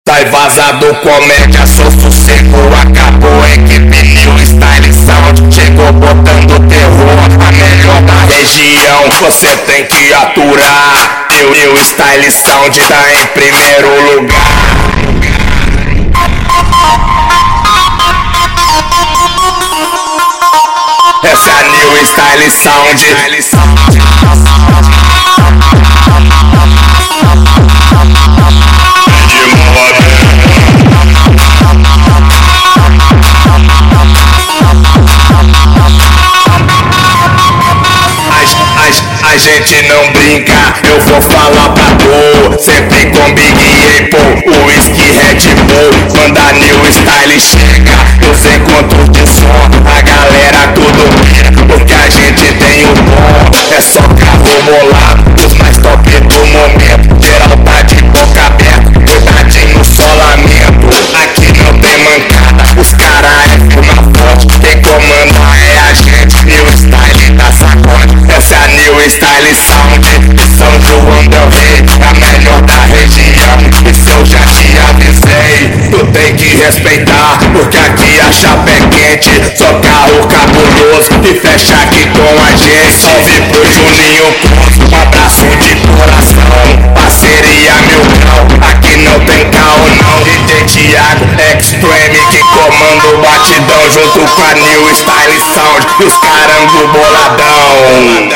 Tá vazado, comédia, sou sossego. Acabou, equipe New Style Sound chegou botando terror, a melhor da região. Você tem que aturar. New Style Sound tá em primeiro lugar. Essa é a New Style Sound. A gente não brinca, eu vou falar pra tu. Sempre com Big Apple, o whisky Red Bull. Quando a New Style chega, os encontros de som, a galera tudo pira, porque a gente tem o bom. É só carro molado, os mais top do momento. Geral tá de boca aberta, cuidadinho no solamento. Aqui não tem mancada, os cara é firma forte. Quem comanda é a gente, New Style da sacode. Essa é a New Style Sound, São João del Rei, a melhor da região. Isso eu já te avisei, tu tem que respeitar, porque aqui a chapa é quente. Só carro cabuloso que fecha aqui com a gente. Salve pro Juninho Cruz, um abraço de coração. Parceria mil grau, aqui não tem caô não. DJ Thiago Extreme que comanda o batidão, junto com a New Style Sound e os carango boladão.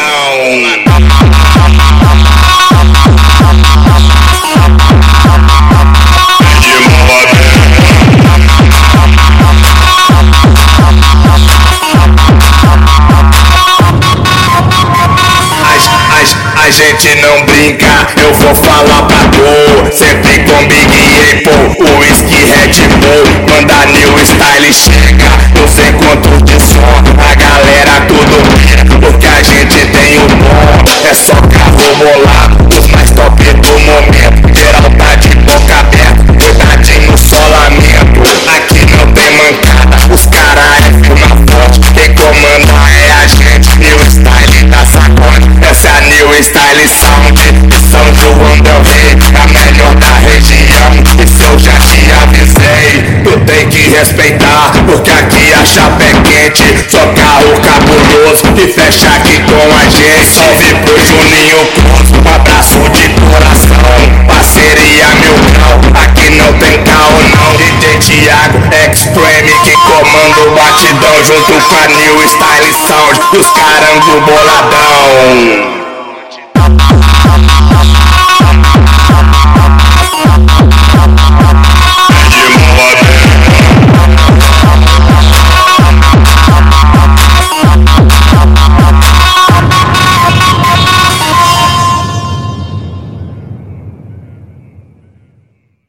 A gente não brinca, eu vou falar pra tu. Sempre com Big Apple, o whisky Red Bull. Quando a New Style chega, os encontros de som, a galera tudo pira, porque a gente tem o bom. É só carro molado, os mais top do momento. Geral tá de boca aberta, cuidadinho no solamento. Aqui não tem mancada, os cara é firma forte. Quem comanda é a gente, New Style da sacode. Essa é a New Style Sound, São João del Rei, a melhor da região. Isso eu já te avisei, tu tem que respeitar, porque aqui a chapa é quente. Só carro cabuloso que fecha aqui com a gente. Salve pro Juninho Cruz, um abraço de coração. Parceria mil grau, aqui não tem caô não. DJ Thiago Extreme que comanda o batidão, junto com a New Style Sound e os carango boladão.